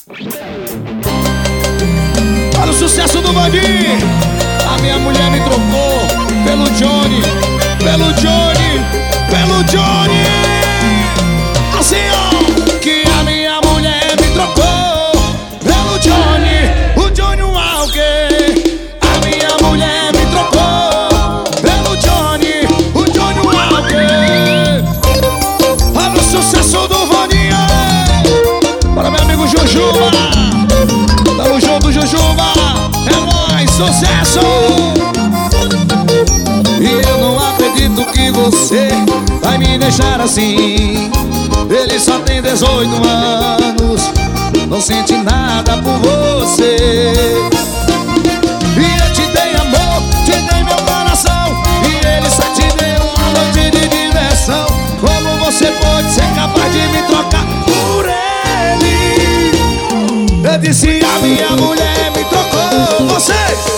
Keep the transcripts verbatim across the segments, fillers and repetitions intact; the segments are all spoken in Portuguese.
Para o sucesso do Vandinho. A minha mulher me trocou pelo Johnny, pelo Johnny, pelo Johnny. Assim ó, que a minha mulher me trocou pelo Johnny, o Johnny Walker. A minha mulher me trocou pelo Johnny, o Johnny Walker. Para o sucesso do Vandinho. Para meu amigo Jujuba. Tamo junto, Jujuba. É nóis, sucesso. E eu não acredito que você vai me deixar assim. Ele só tem dezoito anos, não sente nada por você. E eu te dei amor, te dei meu coração, e ele só te deu uma noite de diversão. Como você pode ser capaz de me trocar por ele? Eu disse a minha mulher me trocou. Você!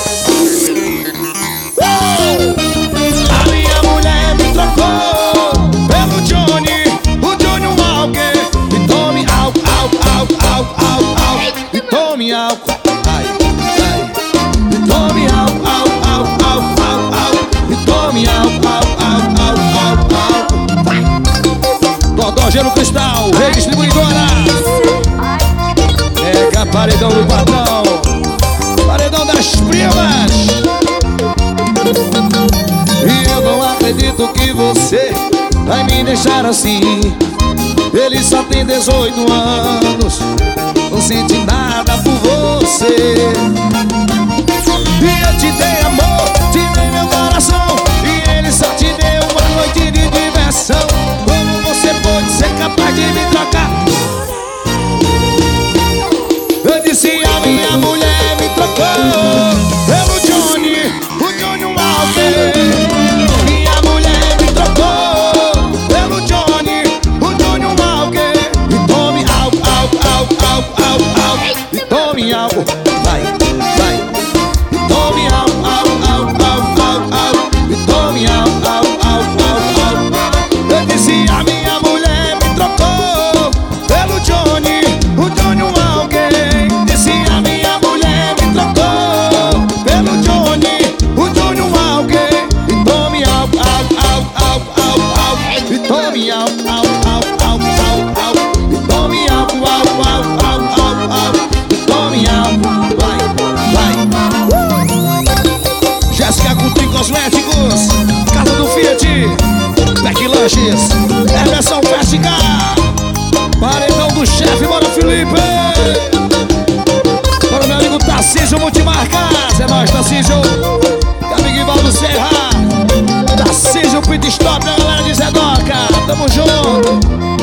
Oh! A minha mulher me trocou pelo Johnny, o Johnny Walker. E tome álcool, álcool, álcool, álcool, álcool, álcool. E tome álcool, ai, ai. E tome álcool, álcool, álcool, álcool, álcool, álcool. E tome álcool, álcool, álcool, álcool, álcool. Dodó Gelo Cristal, redistribuidora. É paredão do patrão, paredão das primas. E eu não acredito que você vai me deixar assim. Ele só tem dezoito anos, não sente nada por você. E eu te dei amor, te dei meu coração, e ele só te deu uma noite de diversão. Como você pode ser capaz de me trocar? Eu disse a minha mulher me trocou pelo Johnny, o Johnny Walker. Minha mulher me trocou pelo Johnny, o Johnny Walker. E tome álcool, álcool, álcool, álcool, álcool, álcool. E tome álcool, vai, vai. E tome álcool, álcool, álcool, álcool, álcool. E tome álcool, álcool, álcool, álcool. Eu disse a minha mulher me trocou pelo Johnny, o Johnny Walker. Tome álcool, álcool, álcool, álcool, álcool. E tome álcool, álcool, álcool, álcool, álcool, álcool. E tome álcool, vai, vai. Jéssica Coutinho Cosméticos, Casa do Fiat, Pack Lanches, Emerson Festica, paredão do chefe, bora Felipe. Para o meu amigo Tarcísio Multimarcas, é nóis, Tarcísio. Amigo Ivaldo Serra, Tarcísio Pit Stop, a galera de Zedoca, tamo junto.